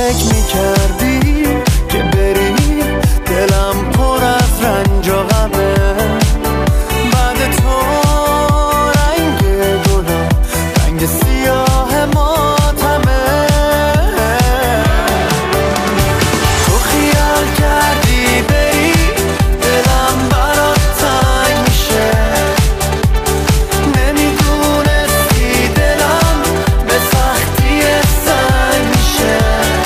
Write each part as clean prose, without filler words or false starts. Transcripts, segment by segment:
فکر میکردی که بری دلم پر از رنج و غمه، بعد تو رنگ گلا رنگ سیاه ماتمه. تو خیال کردی بری دلم برات تنگ میشه، نمیدونستی دلم به سختی سنگ میشه.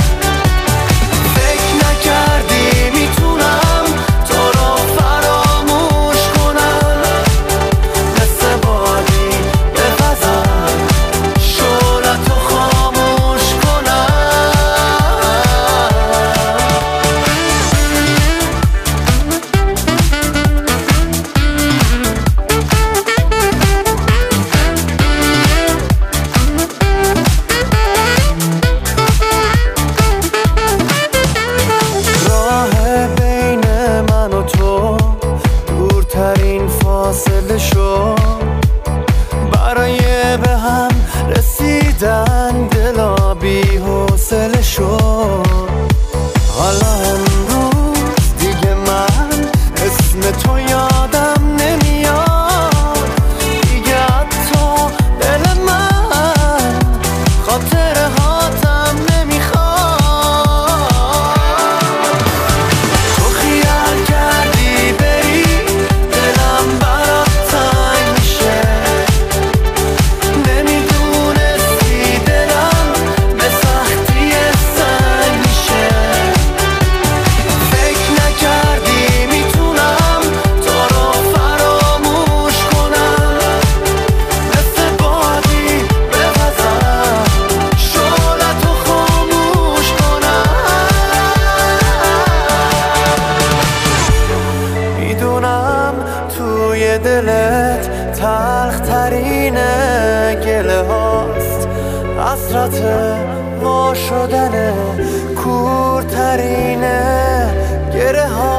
فکر نکردی میتونم تو رو فراموش کنم، مثل بادی بپزم شعلتو خاموش کنم. راه بین من و تو دورترین فاصله شد، برای به هم رسیدن دلا بی حوصله شد. حالا امروز دیگه من اسم تو یادم نمیاد، دیگه حتی دل من خاطره هاتم نمیخواد. تو خیال کردی بری دلم برات تنگ میشه، نمیدونستی دلم به سختی سنگ میشه. فکر نکردی میتونم تو رو فراموش کنم، مثل بادی بپزم شعلتو خاموش کنم. میدونم توی دلت تلخ ترین گله هاست، حسرت وا شدن کورترین گره ها.